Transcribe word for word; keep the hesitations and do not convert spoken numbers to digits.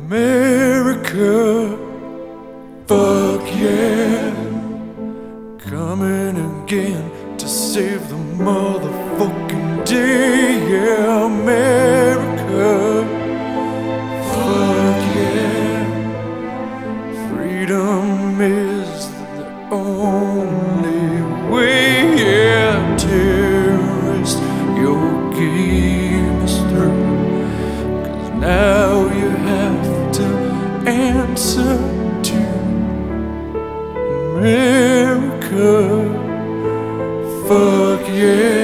America, fuck yeah, coming again to save the motherfucking day. Yeah, America, fuck yeah, freedom is the only way. Yeah, terrorist, your game is through, 'cause now you have to answer to America, fuck yeah.